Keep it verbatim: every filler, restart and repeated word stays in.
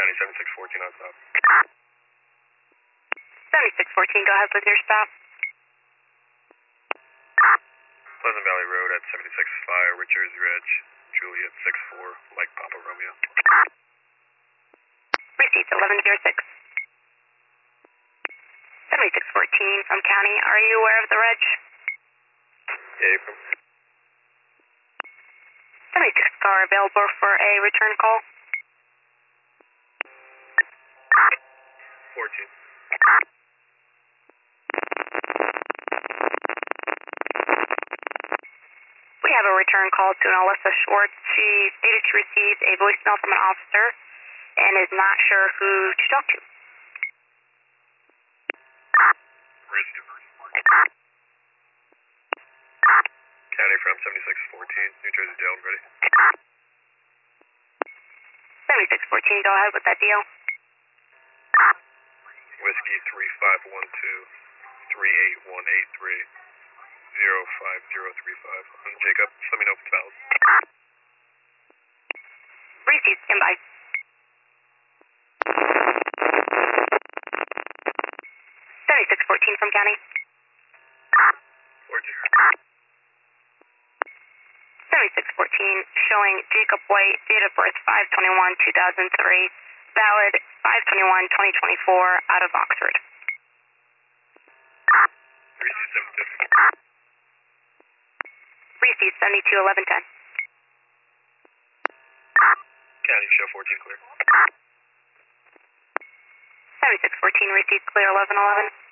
County seventy-six fourteen on stop. seventy-six fourteen, go ahead with your stop. Pleasant Valley Road at seventy-six five, Richards Ridge, Juliet six four, Mike Papa Romeo. Received eleven zero six. seventy-six fourteen from County, are you aware of the reg? Yeah, April. seventy-six car available for a return call. fourteen. We have a return call to an Alyssa Schwartz. She stated she received a voicemail from an officer and is not sure who to talk to. County from seventy-six fourteen, New Jersey Dale, ready. seventy-six fourteen, go ahead with that deal. Whiskey three five one two, three eight one eight three, zero five zero three five. I'm Jacob, just let me know if it's valid. Received, stand by. seventy-six fourteen from County. fourteen. seventy-six fourteen, showing Jacob White, date of birth five twenty-one two thousand three, valid five twenty-one twenty twenty-four, out of Oxford. Receive seven fifty. Received seventy-two eleven ten. County show fourteen clear. seventy-six fourteen, received clear eleven eleven.